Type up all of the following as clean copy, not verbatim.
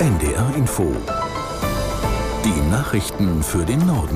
NDR Info. Die Nachrichten für den Norden.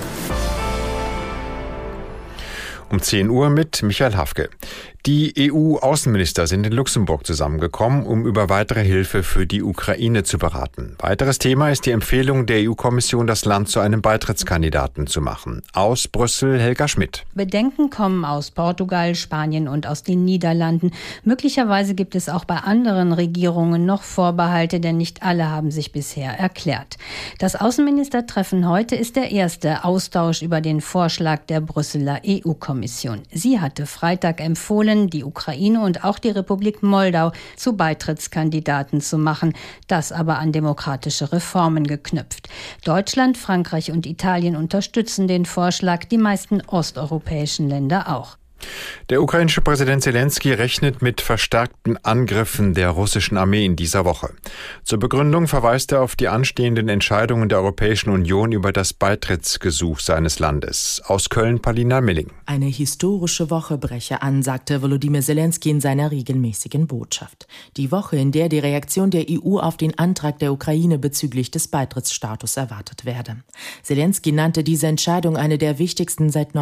Um 10 Uhr mit Michael Hafke. Die EU-Außenminister sind in Luxemburg zusammengekommen, um über weitere Hilfe für die Ukraine zu beraten. Weiteres Thema ist die Empfehlung der EU-Kommission, das Land zu einem Beitrittskandidaten zu machen. Aus Brüssel Helga Schmidt. Bedenken kommen aus Portugal, Spanien und aus den Niederlanden. Möglicherweise gibt es auch bei anderen Regierungen noch Vorbehalte, denn nicht alle haben sich bisher erklärt. Das Außenministertreffen heute ist der erste Austausch über den Vorschlag der Brüsseler EU-Kommission. Sie hatte Freitag empfohlen, die Ukraine und auch die Republik Moldau zu Beitrittskandidaten zu machen, das aber an demokratische Reformen geknüpft. Deutschland, Frankreich und Italien unterstützen den Vorschlag, die meisten osteuropäischen Länder auch. Der ukrainische Präsident Zelensky rechnet mit verstärkten Angriffen der russischen Armee in dieser Woche. Zur Begründung verweist er auf die anstehenden Entscheidungen der Europäischen Union über das Beitrittsgesuch seines Landes. Aus Köln Palina Milling. Eine historische Woche breche an, sagte Volodymyr Zelensky in seiner regelmäßigen Botschaft. Die Woche, in der die Reaktion der EU auf den Antrag der Ukraine bezüglich des Beitrittsstatus erwartet werde. Zelensky nannte diese Entscheidung eine der wichtigsten seit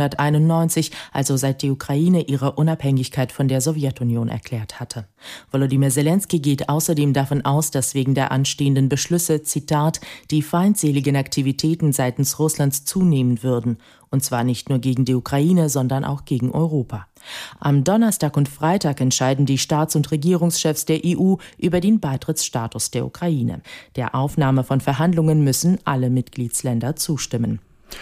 1991, also seit die Ukraine ihre Unabhängigkeit von der Sowjetunion erklärt hatte. Volodymyr Zelensky geht außerdem davon aus, dass wegen der anstehenden Beschlüsse, Zitat, die feindseligen Aktivitäten seitens Russlands zunehmen würden. Und zwar nicht nur gegen die Ukraine, sondern auch gegen Europa. Am Donnerstag und Freitag entscheiden die Staats- und Regierungschefs der EU über den Beitrittsstatus der Ukraine. Der Aufnahme von Verhandlungen müssen alle Mitgliedsländer zustimmen.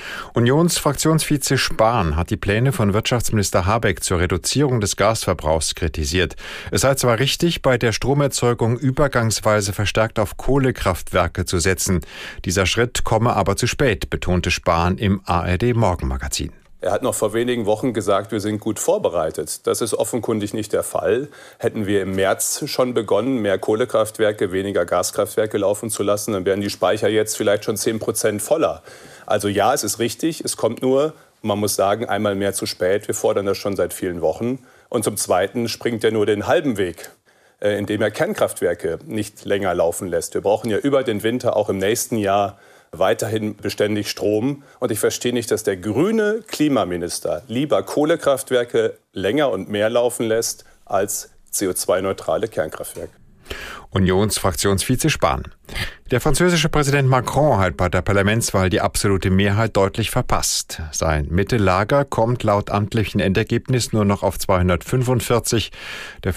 Unionsfraktionsvize Spahn hat die Pläne von Wirtschaftsminister Habeck zur Reduzierung des Gasverbrauchs kritisiert. Es sei zwar richtig, bei der Stromerzeugung übergangsweise verstärkt auf Kohlekraftwerke zu setzen. Dieser Schritt komme aber zu spät, betonte Spahn im ARD-Morgenmagazin. Er hat noch vor wenigen Wochen gesagt, wir sind gut vorbereitet. Das ist offenkundig nicht der Fall. Hätten wir im März schon begonnen, mehr Kohlekraftwerke, weniger Gaskraftwerke laufen zu lassen, dann wären die Speicher jetzt vielleicht schon 10% voller. Also ja, es ist richtig, es kommt nur, man muss sagen, einmal mehr zu spät. Wir fordern das schon seit vielen Wochen. Und zum Zweiten springt er nur den halben Weg, indem er Kernkraftwerke nicht länger laufen lässt. Wir brauchen ja über den Winter, auch im nächsten Jahr, weiterhin beständig Strom. Und ich verstehe nicht, dass der grüne Klimaminister lieber Kohlekraftwerke länger und mehr laufen lässt als CO2-neutrale Kernkraftwerke. Unionsfraktionsvize Spahn. Der französische Präsident Macron hat bei der Parlamentswahl die absolute Mehrheit deutlich verpasst. Sein Mittellager kommt laut amtlichen Endergebnis nur noch auf 245 der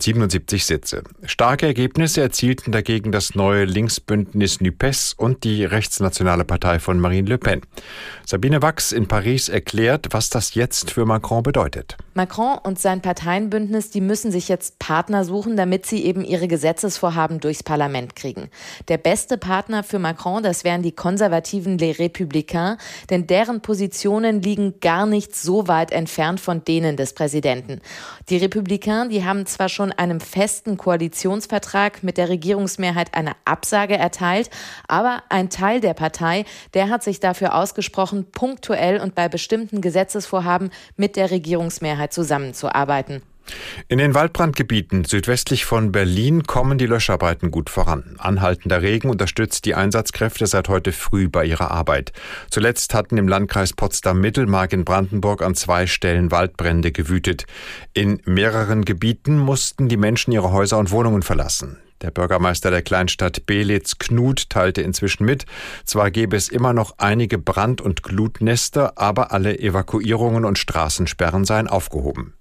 577 Sitze. Starke Ergebnisse erzielten dagegen das neue Linksbündnis NUPES und die rechtsnationale Partei von Marine Le Pen. Sabine Wachs in Paris erklärt, was das jetzt für Macron bedeutet. Macron und sein Parteienbündnis, die müssen sich jetzt Partner suchen, damit sie eben ihre Gesetzesvorhaben durchs Parlament kriegen. Der beste Partner für Macron, das wären die konservativen Les Républicains, denn deren Positionen liegen gar nicht so weit entfernt von denen des Präsidenten. Die Républicains, die haben zwar schon einem festen Koalitionsvertrag mit der Regierungsmehrheit eine Absage erteilt, aber ein Teil der Partei, der hat sich dafür ausgesprochen, punktuell und bei bestimmten Gesetzesvorhaben mit der Regierungsmehrheit zusammenzuarbeiten. In den Waldbrandgebieten südwestlich von Berlin kommen die Löscharbeiten gut voran. Anhaltender Regen unterstützt die Einsatzkräfte seit heute früh bei ihrer Arbeit. Zuletzt hatten im Landkreis Potsdam-Mittelmark in Brandenburg an 2 Stellen Waldbrände gewütet. In mehreren Gebieten mussten die Menschen ihre Häuser und Wohnungen verlassen. Der Bürgermeister der Kleinstadt Belitz, Knut, teilte inzwischen mit, zwar gäbe es immer noch einige Brand- und Glutnester, aber alle Evakuierungen und Straßensperren seien aufgehoben.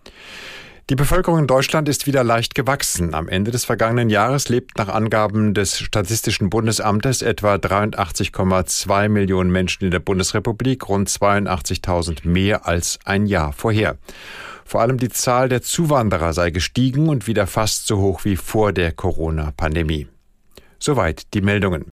Die Bevölkerung in Deutschland ist wieder leicht gewachsen. Am Ende des vergangenen Jahres lebt nach Angaben des Statistischen Bundesamtes etwa 83,2 Millionen Menschen in der Bundesrepublik, rund 82.000 mehr als ein Jahr vorher. Vor allem die Zahl der Zuwanderer sei gestiegen und wieder fast so hoch wie vor der Corona-Pandemie. Soweit die Meldungen.